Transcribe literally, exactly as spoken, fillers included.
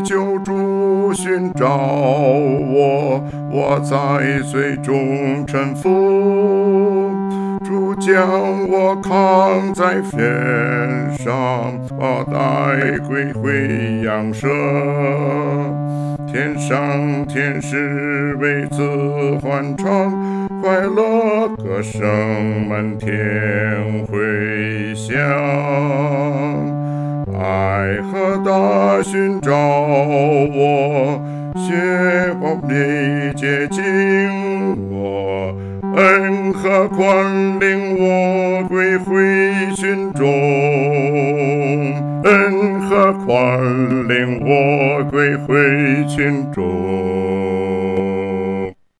救主寻找我，我在最终臣服。主将我扛在肩上，把带归回阳舍。天上天使为此欢唱，快乐歌声满天回响。爱和大寻找我，血宝里接近我，恩和宽领我归回群众，恩和宽领我归回群众。